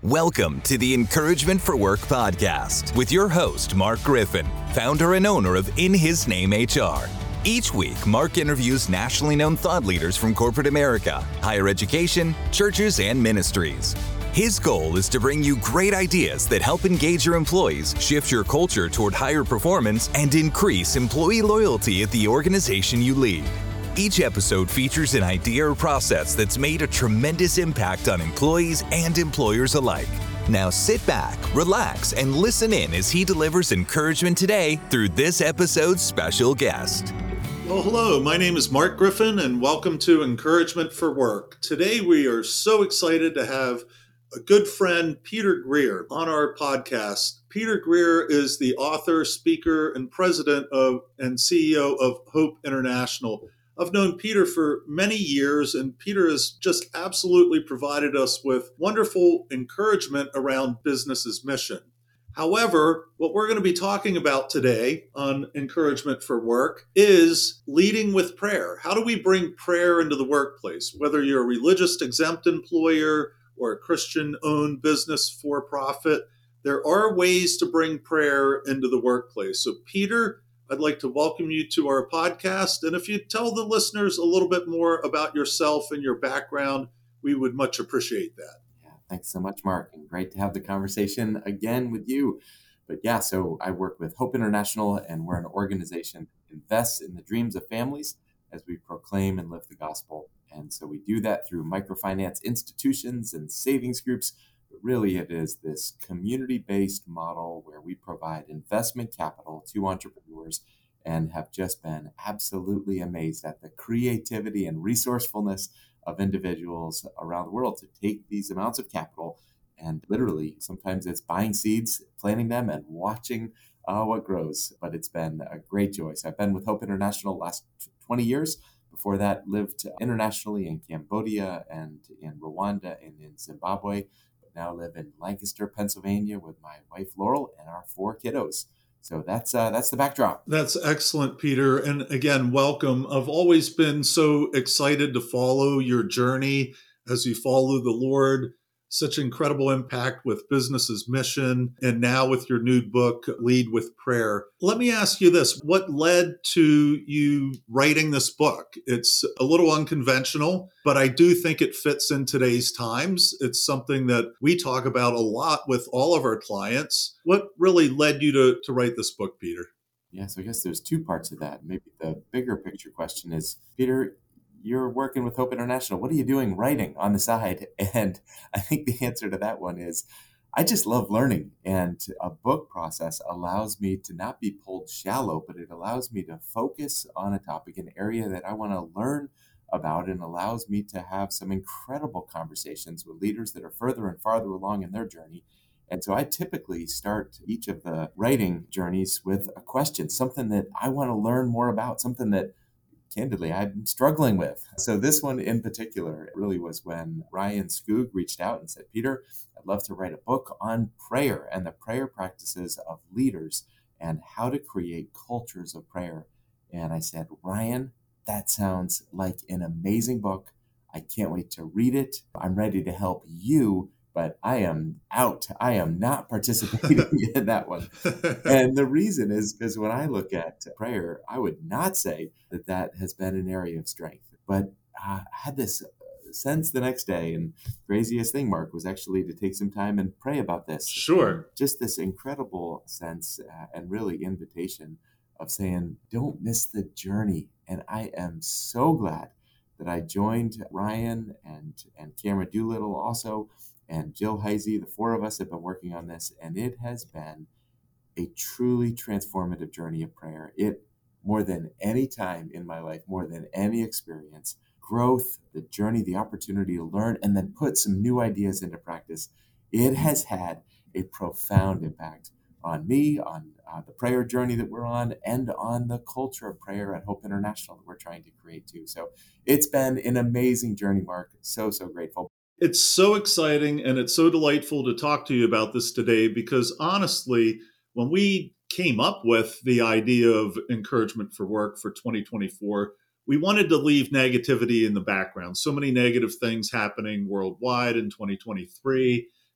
Welcome to the Encouragement for Work podcast with your host, Mark Griffin, founder and owner of In His Name HR. Each week, Mark interviews nationally known thought leaders from corporate America, higher education, churches, and ministries. His goal is to bring you great ideas that help engage your employees, shift your culture toward higher performance, and increase employee loyalty at the organization you lead. Each episode features an idea or process that's made a tremendous impact on employees and employers alike. Now sit back, relax, and listen in as he delivers encouragement today through this episode's special guest. Well, hello, my name is Mark Griffin, and welcome to Encouragement for Work. Today we are so excited to have a good friend, Peter Greer, on our podcast. Peter Greer is the author, speaker, and president of and CEO of Hope International. I've known Peter for many years, and Peter has just absolutely provided us with wonderful encouragement around business's mission. However, what we're going to be talking about today on Encouragement for Work is leading with prayer. How do we bring prayer into the workplace? Whether you're a religious exempt employer or a Christian-owned business for-profit, there are ways to bring prayer into the workplace. So, Peter, I'd like to welcome you to our podcast. And if you tell the listeners a little bit more about yourself and your background, we would much appreciate that. Yeah, thanks so much, Mark. And great to have the conversation again with you. But yeah, so I work with Hope International, and we're an organization that invests in the dreams of families as we proclaim and live the gospel. And so we do that through microfinance institutions and savings groups. But really, it is this community-based model where we provide investment capital to entrepreneurs and have just been absolutely amazed at the creativity and resourcefulness of individuals around the world to take these amounts of capital and literally, sometimes it's buying seeds, planting them, and watching what grows. But it's been a great joy. So I've been with Hope International the last 20 years. Before that, lived internationally in Cambodia and in Rwanda and in Zimbabwe. Now live in Lancaster, Pennsylvania with my wife, Laurel, and our 4 kiddos. So that's the backdrop. That's excellent, Peter. And again, welcome. I've always been so excited to follow your journey as you follow the Lord. Such incredible impact with business's mission, and now with your new book, Lead with Prayer. Let me ask you this. What led to you writing this book? It's a little unconventional, but I do think it fits in today's times. It's something that we talk about a lot with all of our clients. What really led you to write this book, Peter? Yeah, so I guess there's 2 parts of that. Maybe the bigger picture question is, Peter, you're working with Hope International. What are you doing writing on the side? And I think the answer to that one is I just love learning. And a book process allows me to not be pulled shallow, but it allows me to focus on a topic, an area that I want to learn about, and allows me to have some incredible conversations with leaders that are further and farther along in their journey. And so I typically start each of the writing journeys with a question, something that I want to learn more about, something that candidly, I'm struggling with. So this one in particular really was when Ryan Skoog reached out and said, Peter, I'd love to write a book on prayer and the prayer practices of leaders and how to create cultures of prayer. And I said, Ryan, that sounds like an amazing book. I can't wait to read it. I'm ready to help you, but I am out. I am not participating in that one. And the reason is because when I look at prayer, I would not say that that has been an area of strength. But I had this sense the next day, and craziest thing, Mark, was actually to take some time and pray about this. Sure. Just this incredible sense and really invitation of saying, don't miss the journey. And I am so glad that I joined Ryan and Cameron Doolittle also, and Jill Heisey. The 4 of us have been working on this, and it has been a truly transformative journey of prayer. It, more than any time in my life, more than any experience, growth, the journey, the opportunity to learn, and then put some new ideas into practice, it has had a profound impact on me, on the prayer journey that we're on, and on the culture of prayer at Hope International that we're trying to create too. So it's been an amazing journey, Mark. So grateful. It's so exciting, and it's so delightful to talk to you about this today, because honestly, when we came up with the idea of Encouragement for Work for 2024, we wanted to leave negativity in the background. So many negative things happening worldwide in 2023.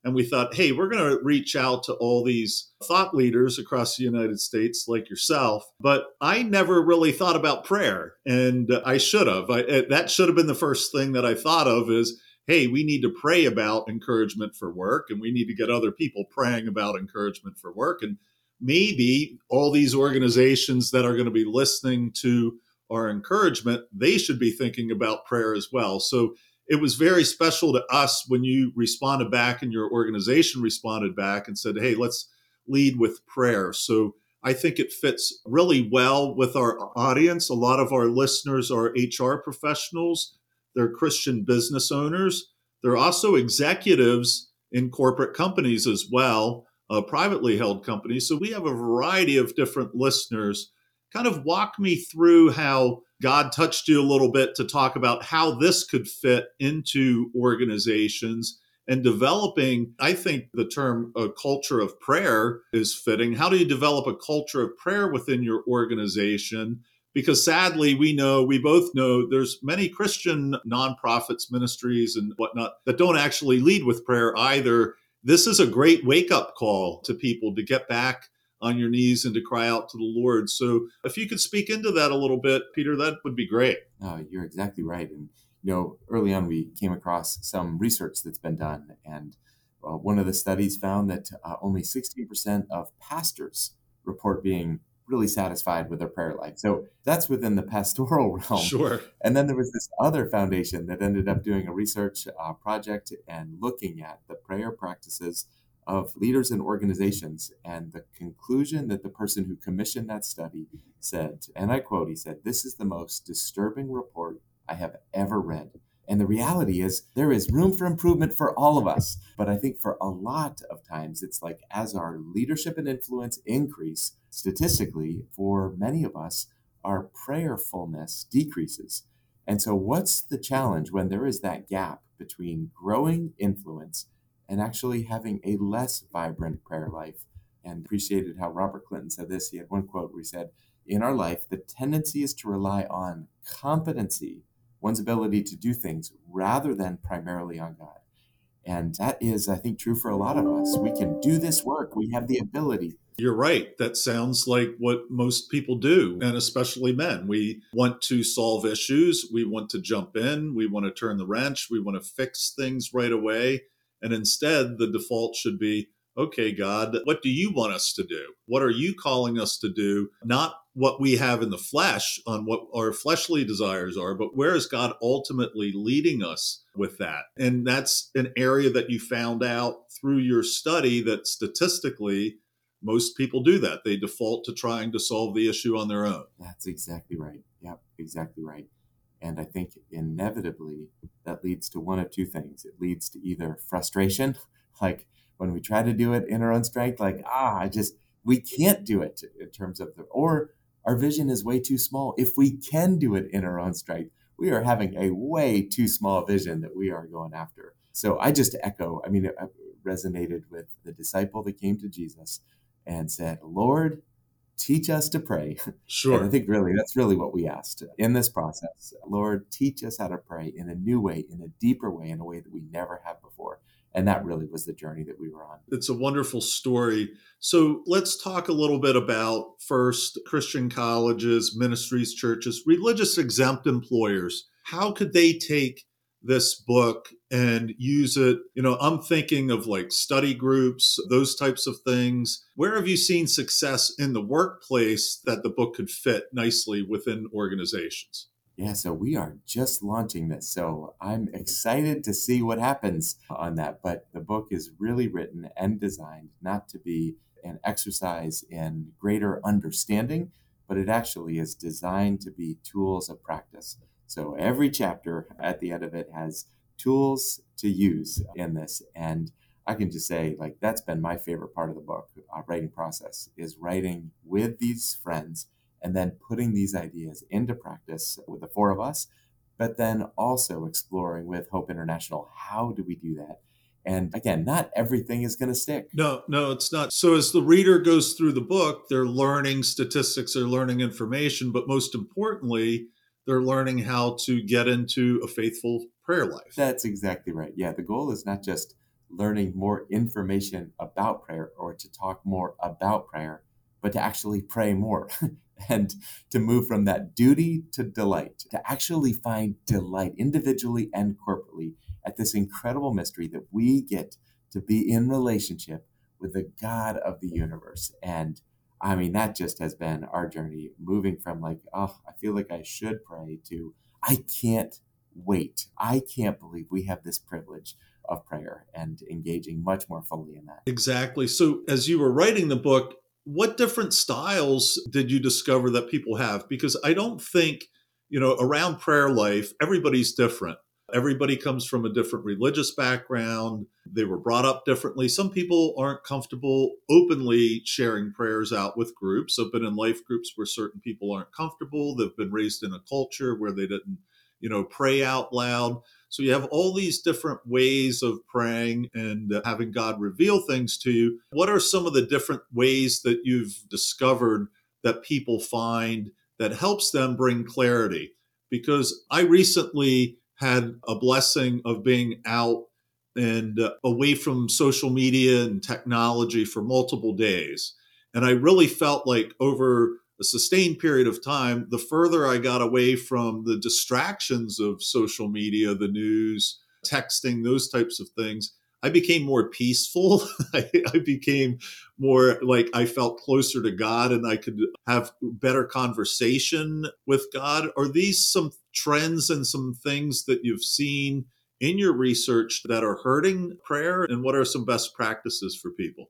And we thought, hey, we're going to reach out to all these thought leaders across the United States like yourself. But I never really thought about prayer, and I should have. That should have been the first thing that I thought of is, hey, we need to pray about encouragement for work, and we need to get other people praying about encouragement for work. And maybe all these organizations that are going to be listening to our encouragement, they should be thinking about prayer as well. So it was very special to us when you responded back and your organization responded back and said, hey, let's lead with prayer. So I think it fits really well with our audience. A lot of our listeners are HR professionals. They're Christian business owners. They're also executives in corporate companies as well, privately held companies. So we have a variety of different listeners. Kind of walk me through how God touched you a little bit to talk about how this could fit into organizations and developing. I think the term a culture of prayer is fitting. How do you develop a culture of prayer within your organization? Because sadly, we both know there's many Christian nonprofits, ministries, and whatnot that don't actually lead with prayer either. This is a great wake-up call to people to get back on your knees and to cry out to the Lord. So if you could speak into that a little bit, Peter, that would be great. You're exactly right. And, early on, we came across some research that's been done. And one of the studies found that only 16% of pastors report being really satisfied with their prayer life. So that's within the pastoral realm. Sure. And then there was this other foundation that ended up doing a research project and looking at the prayer practices of leaders and organizations. And the conclusion that the person who commissioned that study said, and I quote, he said, "This is the most disturbing report I have ever read." And the reality is there is room for improvement for all of us. But I think for a lot of times, it's like as our leadership and influence increase, statistically, for many of us, our prayerfulness decreases. And so what's the challenge when there is that gap between growing influence and actually having a less vibrant prayer life? And appreciated how Robert Clinton said this. He had one quote where he said, "In our life, the tendency is to rely on competency, one's ability to do things, rather than primarily on God." And that is, I think, true for a lot of us. We can do this work. We have the ability. You're right. That sounds like what most people do, and especially men. We want to solve issues. We want to jump in. We want to turn the wrench. We want to fix things right away. And instead, the default should be, okay, God, what do you want us to do? What are you calling us to do? Not what we have in the flesh on what our fleshly desires are, but where is God ultimately leading us with that? And that's an area that you found out through your study that statistically, most people do that. They default to trying to solve the issue on their own. That's exactly right. Yep, exactly right. And I think inevitably that leads to one of two things. It leads to either frustration, like when we try to do it in our own strength, like, we can't do it in terms of or our vision is way too small. If we can do it in our own strength, we are having a way too small vision that we are going after. So I just echo, it resonated with the disciple that came to Jesus and said, "Lord, teach us to pray." Sure. And I think really that's really what we asked in this process. Lord, teach us how to pray in a new way, in a deeper way, in a way that we never have before. And that really was the journey that we were on. It's a wonderful story. So let's talk a little bit about first Christian colleges, ministries, churches, religious exempt employers. How could they take this book and use it? I'm thinking of like study groups, those types of things. Where have you seen success in the workplace that the book could fit nicely within organizations? Yeah, so we are just launching this. So I'm excited to see what happens on that. But the book is really written and designed not to be an exercise in greater understanding, but it actually is designed to be tools of practice. So every chapter at the end of it has tools to use in this. And I can just say, like, that's been my favorite part of the book, writing process, is writing with these friends and then putting these ideas into practice with the four of us, but then also exploring with Hope International, how do we do that? And again, not everything is going to stick. No, it's not. So as the reader goes through the book, they're learning statistics, they're learning information, but most importantly, they're learning how to get into a faithful prayer life. That's exactly right. Yeah, the goal is not just learning more information about prayer or to talk more about prayer, but to actually pray more and to move from that duty to delight, to actually find delight individually and corporately at this incredible mystery that we get to be in relationship with the God of the universe. And I mean, that just has been our journey, moving from like, oh, I feel like I should pray to I can't wait. I can't believe we have this privilege of prayer and engaging much more fully in that. Exactly. So, as you were writing the book, what different styles did you discover that people have? Because I don't think, around prayer life, everybody's different. Everybody comes from a different religious background. They were brought up differently. Some people aren't comfortable openly sharing prayers out with groups. I've been in life groups where certain people aren't comfortable. They've been raised in a culture where they didn't, pray out loud. So you have all these different ways of praying and having God reveal things to you. What are some of the different ways that you've discovered that people find that helps them bring clarity? Because I recently had a blessing of being out and away from social media and technology for multiple days. And I really felt like over a sustained period of time, the further I got away from the distractions of social media, the news, texting, those types of things, I became more peaceful. I became more like I felt closer to God and I could have better conversation with God. Are these some trends and some things that you've seen in your research that are hurting prayer? And what are some best practices for people?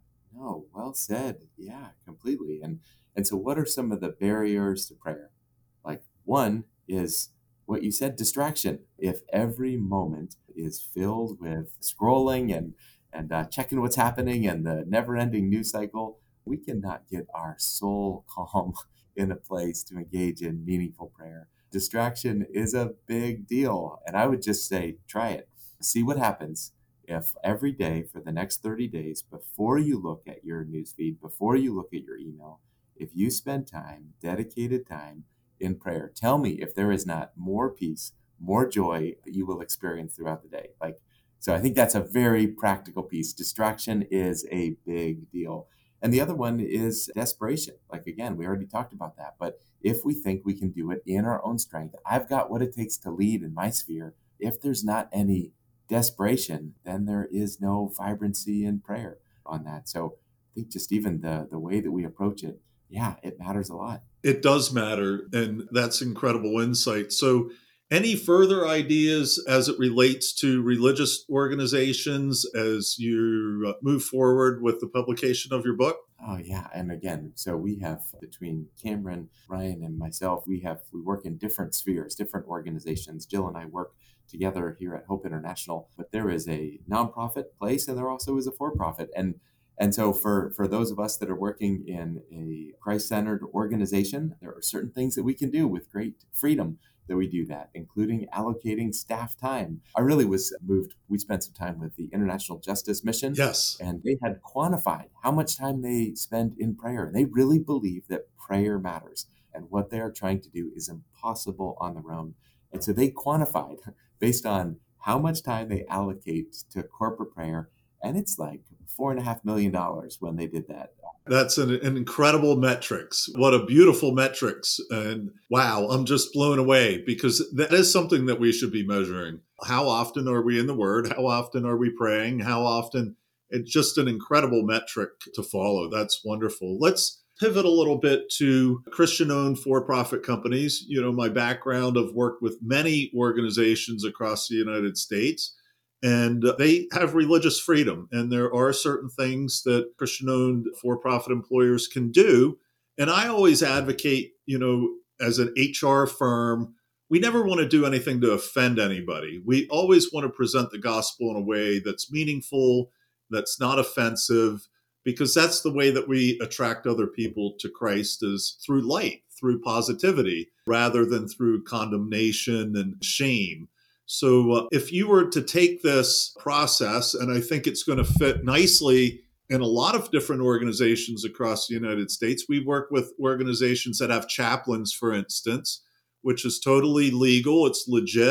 No, well said. Yeah, completely. And so what are some of the barriers to prayer? Like one is what you said, distraction. If every moment is filled with scrolling and checking what's happening and the never-ending news cycle, we cannot get our soul calm in a place to engage in meaningful prayer. Distraction is a big deal, and I would just say try it. See what happens if every day for the next 30 days, before you look at your newsfeed, before you look at your email, if you spend time, dedicated time in prayer, tell me if there is not more peace, more joy that you will experience throughout the day. So I think that's a very practical piece. Distraction is a big deal. And the other one is desperation. Like, again, we already talked about that. But if we think we can do it in our own strength, I've got what it takes to lead in my sphere. If there's not any desperation, then there is no vibrancy in prayer on that. So I think just even the way that we approach it, yeah, it matters a lot. It does matter, and that's incredible insight. So, any further ideas as it relates to religious organizations as you move forward with the publication of your book? Oh yeah, and again, so we have between Cameron, Ryan, and myself, we work in different spheres, different organizations. Jill and I work together here at Hope International, but there is a nonprofit place, and there also is a for-profit, and so for those of us that are working in a Christ-centered organization, there are certain things that we can do with great freedom that we do that, including allocating staff time. I really was moved. We spent some time with the International Justice Mission. Yes. And they had quantified how much time they spend in prayer. They really believe that prayer matters. And what they are trying to do is impossible on their own. And so they quantified based on how much time they allocate to corporate prayer. And it's like $4.5 million when they did that. That's an incredible metrics. What a beautiful metrics. And wow, I'm just blown away because that is something that we should be measuring. How often are we in the Word? How often are we praying? How often? It's just an incredible metric to follow. That's wonderful. Let's pivot a little bit to Christian-owned for-profit companies. My background, I've worked with many organizations across the United States. And they have religious freedom. And there are certain things that Christian-owned for-profit employers can do. And I always advocate, as an HR firm, we never want to do anything to offend anybody. We always want to present the gospel in a way that's meaningful, that's not offensive, because that's the way that we attract other people to Christ is through light, through positivity, rather than through condemnation and shame. So if you were to take this process, and I think it's going to fit nicely in a lot of different organizations across the United States, we work with organizations that have chaplains, for instance, which is totally legal. It's legit.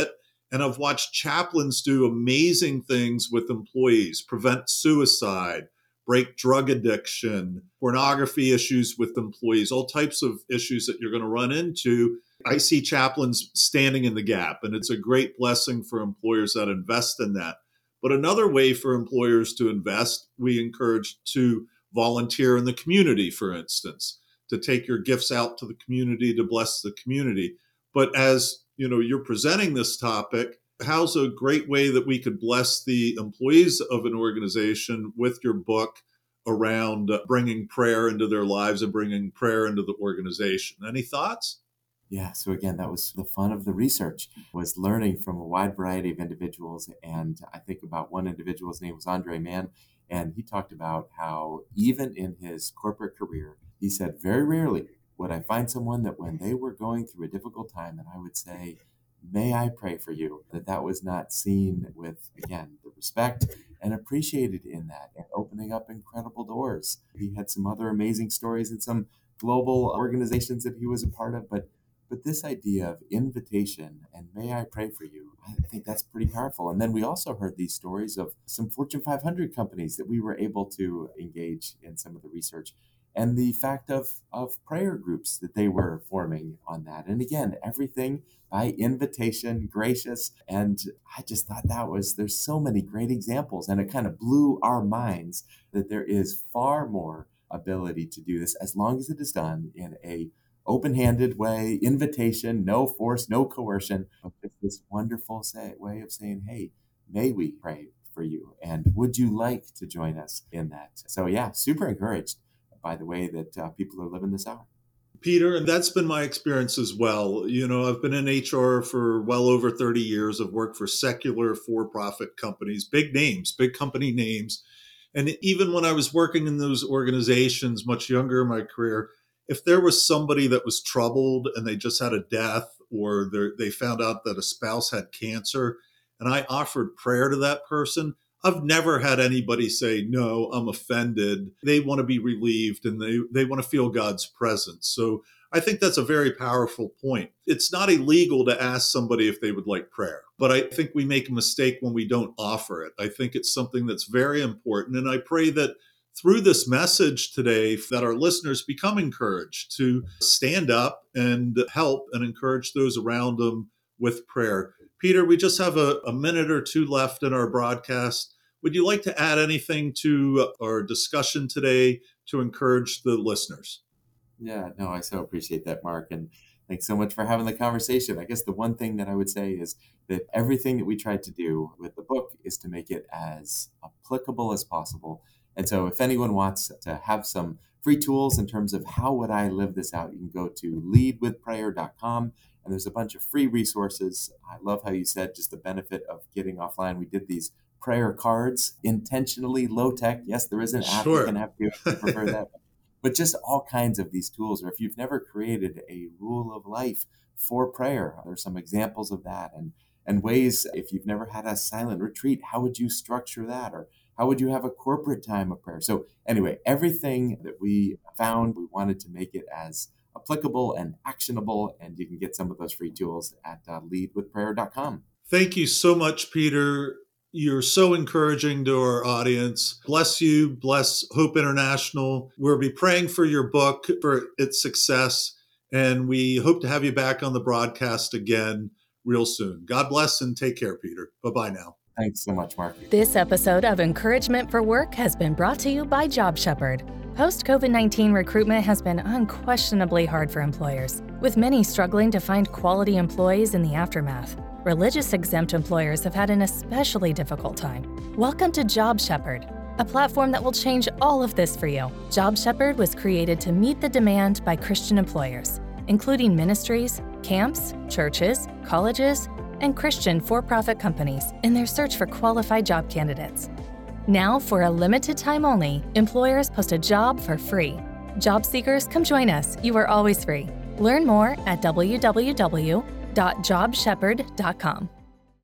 And I've watched chaplains do amazing things with employees, prevent suicide, break drug addiction, pornography issues with employees, all types of issues that you're going to run into. I see chaplains standing in the gap, and it's a great blessing for employers that invest in that. But another way for employers to invest, we encourage to volunteer in the community, for instance, to take your gifts out to the community to bless the community. But as you're presenting this topic, how's a great way that we could bless the employees of an organization with your book around bringing prayer into their lives and bringing prayer into the organization? Any thoughts? Yeah, so again, that was the fun of the research, was learning from a wide variety of individuals. And I think about one individual's name was Andre Mann, and he talked about how even in his corporate career, he said, very rarely would I find someone that when they were going through a difficult time, that I would say, may I pray for you? That was not seen with, again, the respect and appreciated in that and opening up incredible doors. He had some other amazing stories in some global organizations that he was a part of, but this idea of invitation and may I pray for you, I think that's pretty powerful. And then we also heard these stories of some Fortune 500 companies that we were able to engage in some of the research, and the fact of prayer groups that they were forming on that. And again, everything by invitation, gracious. And I just thought there's so many great examples, and it kind of blew our minds that there is far more ability to do this as long as it is done in a open-handed way, invitation, no force, no coercion, but this wonderful way of saying, hey, may we pray for you? And would you like to join us in that? So yeah, super encouraged by the way that people are living this out. Peter, and that's been my experience as well. I've been in HR for well over 30 years. I've worked for secular for-profit companies, big names, big company names. And even when I was working in those organizations, much younger in my career, if there was somebody that was troubled and they just had a death, or they found out that a spouse had cancer, and I offered prayer to that person, I've never had anybody say, no, I'm offended. They want to be relieved, and they want to feel God's presence. So I think that's a very powerful point. It's not illegal to ask somebody if they would like prayer, but I think we make a mistake when we don't offer it. I think it's something that's very important. And I pray that through this message today, that our listeners become encouraged to stand up and help and encourage those around them with prayer. Peter, we just have a minute or two left in our broadcast. Would you like to add anything to our discussion today to encourage the listeners? Yeah, no, I so appreciate that, Mark. And thanks so much for having the conversation. I guess the one thing that I would say is that everything that we tried to do with the book is to make it as applicable as possible. And so if anyone wants to have some free tools in terms of how would I live this out, you can go to leadwithprayer.com, and there's a bunch of free resources. I love how you said just the benefit of getting offline. We did these prayer cards, intentionally low tech. Yes, there is an app you can have to prefer that. But just all kinds of these tools, or if you've never created a rule of life for prayer, there's some examples of that, and ways, if you've never had a silent retreat, how would you structure that? Or how would you have a corporate time of prayer? So anyway, everything that we found, we wanted to make it as applicable and actionable, and you can get some of those free tools at leadwithprayer.com. Thank you so much, Peter. You're so encouraging to our audience. Bless you. Bless Hope International. We'll be praying for your book, for its success, and we hope to have you back on the broadcast again real soon. God bless and take care, Peter. Bye-bye now. Thanks so much, Mark. This episode of Encouragement for Work has been brought to you by JobShepherd. Post-COVID-19 recruitment has been unquestionably hard for employers, with many struggling to find quality employees in the aftermath. Religious exempt employers have had an especially difficult time. Welcome to JobShepherd, a platform that will change all of this for you. JobShepherd was created to meet the demand by Christian employers, including ministries, camps, churches, colleges, and Christian for-profit companies in their search for qualified job candidates. Now, for a limited time only, employers post a job for free. Job seekers, come join us. You are always free. Learn more at www.jobshepherd.com.